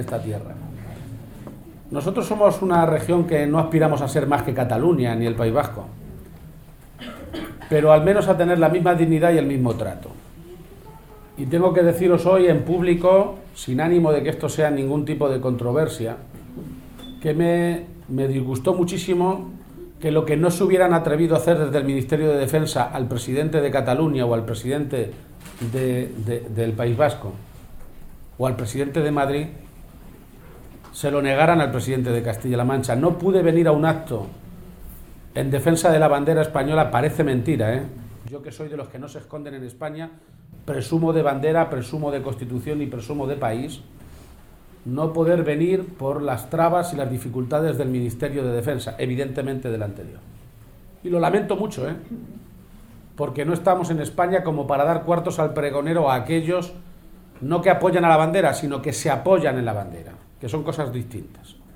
esta tierra. Nosotros somos una región que no aspiramos a ser más que Cataluña ni el País Vasco, pero al menos a tener la misma dignidad y el mismo trato. Y tengo que deciros hoy en público, sin ánimo de que esto sea ningún tipo de controversia, que me disgustó muchísimo que lo que no se hubieran atrevido a hacer desde el Ministerio de Defensa al presidente de Cataluña o al presidente del País Vasco o al presidente de Madrid, se lo negaran al presidente de Castilla-La Mancha. No pude venir a un acto en defensa de la bandera española, parece mentira, ¿eh? Yo, que soy de los que no se esconden en España, presumo de bandera, presumo de Constitución y presumo de país, no poder venir por las trabas y las dificultades del Ministerio de Defensa, evidentemente del anterior. Y lo lamento mucho, porque no estamos en España como para dar cuartos al pregonero a aquellos no que apoyan a la bandera, sino que se apoyan en la bandera, que son cosas distintas.